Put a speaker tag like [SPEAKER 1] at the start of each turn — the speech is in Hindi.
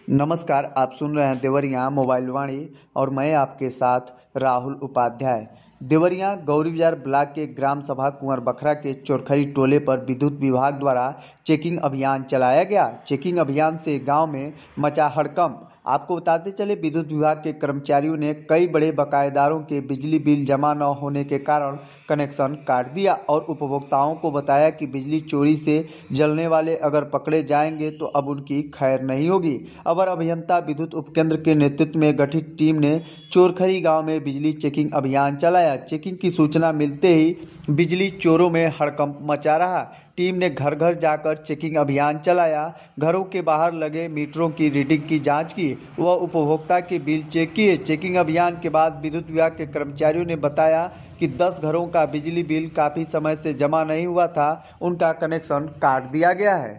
[SPEAKER 1] नमस्कार, आप सुन रहे हैं देवरिया मोबाइल वाणी और मैं आपके साथ राहुल उपाध्याय। देवरिया गौरी बाजार ब्लॉक के ग्राम सभा कुंवर बखरा के चोरखरी टोले पर विद्युत विभाग द्वारा चेकिंग अभियान चलाया गया। चेकिंग अभियान से गांव में मचा हड़कंप। आपको बताते चले, विद्युत विभाग के कर्मचारियों ने कई बड़े बकायेदारों के बिजली बिल जमा न होने के कारण कनेक्शन काट दिया और उपभोक्ताओं को बताया कि बिजली चोरी से जलने वाले अगर पकड़े जाएंगे तो अब उनकी खैर नहीं होगी। अवर अभियंता विद्युत उपकेंद्र के नेतृत्व में गठित टीम ने चोरखरी गांव में बिजली चेकिंग अभियान चलाया। चेकिंग की सूचना मिलते ही बिजली चोरों में हड़कंप मचा रहा। टीम ने घर घर जाकर चेकिंग अभियान चलाया, घरों के बाहर लगे मीटरों की रीडिंग की जांच की व उपभोक्ता के बिल चेक किए। चेकिंग अभियान के बाद विद्युत विभाग के कर्मचारियों ने बताया कि 10 घरों का बिजली बिल काफी समय से जमा नहीं हुआ था, उनका कनेक्शन काट दिया गया है।